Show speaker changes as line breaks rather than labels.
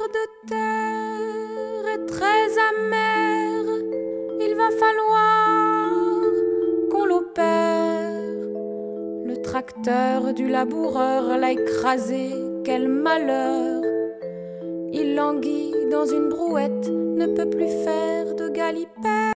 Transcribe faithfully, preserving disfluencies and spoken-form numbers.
de terre est très amère. Il va falloir qu'on l'opère. Le tracteur du laboureur l'a écrasé, quel malheur! Il languit dans une brouette, ne peut plus faire de galipette.